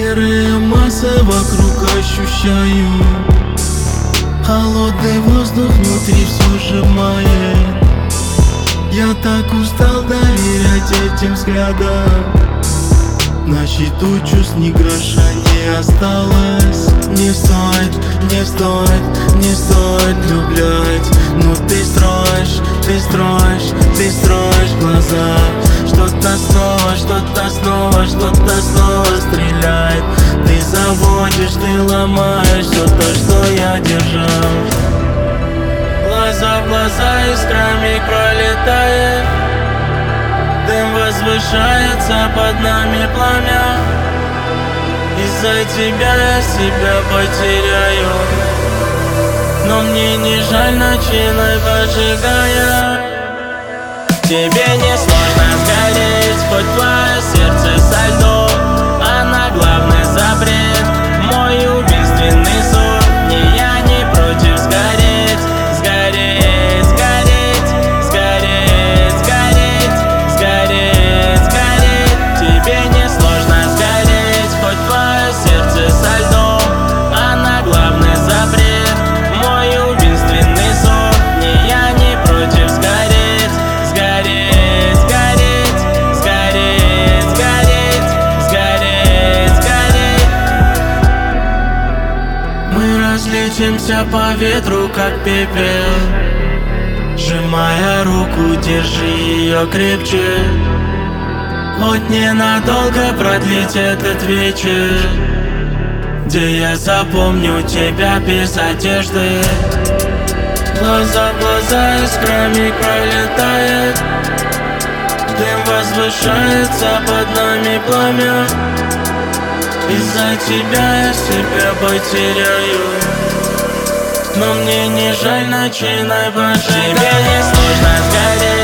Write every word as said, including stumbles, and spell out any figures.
Серая масса вокруг ощущаю, холодный воздух внутри все сжимает. Я так устал доверять этим взглядам, на счету чувств ни гроша не осталось. Не стоит, не стоит, не стоит влюблять, но ты строишь, ты строишь, ты строишь глаза. Что-то снова, что-то снова, что-то снова стреляет. Ты заводишь, ты ломаешь все то, что я держал. Глаза в глаза искрами пролетает, дым возвышается под нами пламя. Из-за тебя я себя потеряю, но мне не жаль начинай поджигая. Тебе не сложно сгореть, хоть твое сердце со льдом, она главный запрет, мой убийственный сон. Не я не против сгореть, сгореть, сгореть, сгореть, сгореть, сгореть, сгореть. Тебе не сложно сгореть, хоть твое сердце со льдом, она главный запрет, мой убийственный сон. Не я не против сгореть. Сгореть, сгореть, сгореть, сгореть, сгореть, сгореть. Мы разлетимся по ветру, как пепел. Сжимая руку, держи ее крепче. Хоть ненадолго продлить этот вечер, где я запомню тебя без одежды. Глаза в глаза искрами пролетает, дым возвышается под нами пламя. Из-за тебя я себя потеряю, но мне не жаль начинай пожигать. Тебе не сложно сгореть.